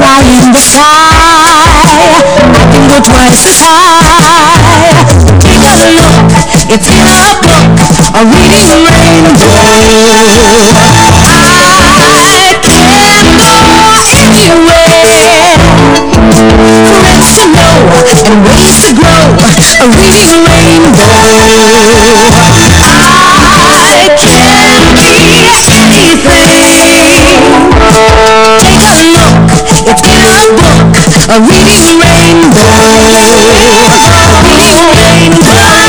eye in the sky, I can go twice as high. Take a look, it's in a book, a reading rainbow. I can go anywhere, friends to know and ways to grow, a reading rainbow. I can be anything. Take a look, it's in a book, a reading rainbow. Reading rainbow.